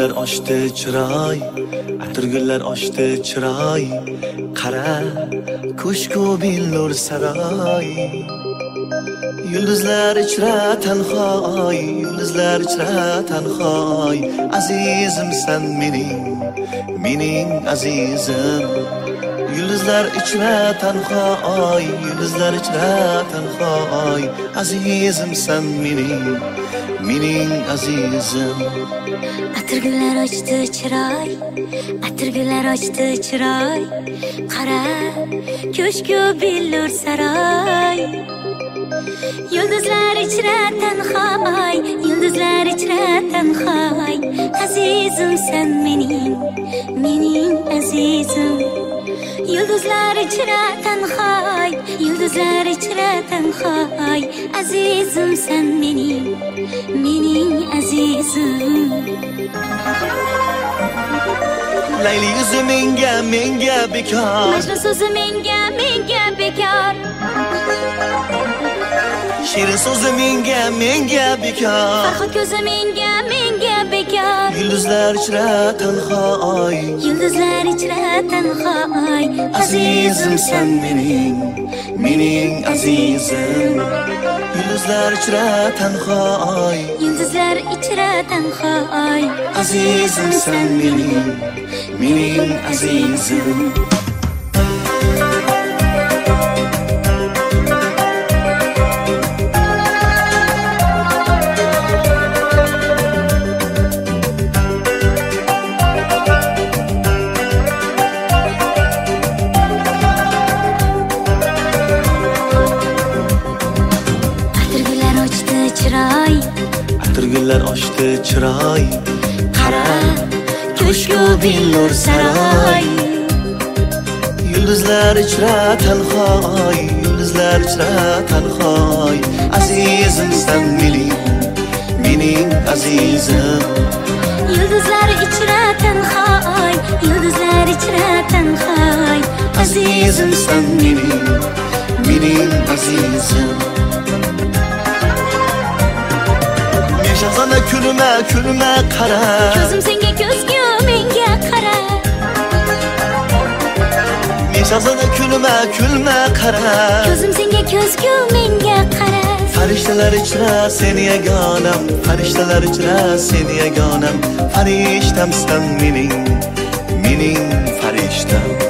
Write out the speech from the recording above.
gullar ochdi chiroy, atirgullar ochdi chiroy, qara ko'shku billur saroy. Yulduzlar ichra tanhoy, yulduzlar ichra tanhoy, azizimsan mening azizim. Yulduzlar ichra tanhoy, yulduzlar ichra tanhoy, azizimsan mening azizim. Atirgullar ochdi chiroy, atirgullar ochdi chiroy, qara ko'shku billur saroy. Yulduzlar ichra tanhoy, yulduzlar ichra tanhoy, azizimsan mening azizim. Yulduzlar ichra tanhoy, yulduzlar ichra tanhoy, azizimsan mening azizim. Layli yuzi menga bekor, Majnun so'zi menga bekor, shirin so'zi menga bekor. Farhod ko'zi menga bekor. Yulduzlar ichra tanhoy, Yulduzlar ichra tanhoy, azizimsan mening azizim. Yulduzlar ichra tanhoy, yulduzlar ichra tanhoy, azizimsan mening azizim. Atirgullar ochdi chiroy, qara ko'shku billur saroy. Yulduzlar ichra tanhoy, yulduzlar ichra tanhoy, azizimsan mening azizim. Yulduzlar ichra tanhoy, yulduzlar ichra tanhoy, azizimsan mening azizim. Shahzona kulma qara, ko'zim senga ko'zgu menga qara. Shahzona kulma qara, ko'zim senga ko'zgu menga qara. Farishtalar ichra seni yagonam, farishtalar ichra seni yagonam, farishtamsan mening farishtam.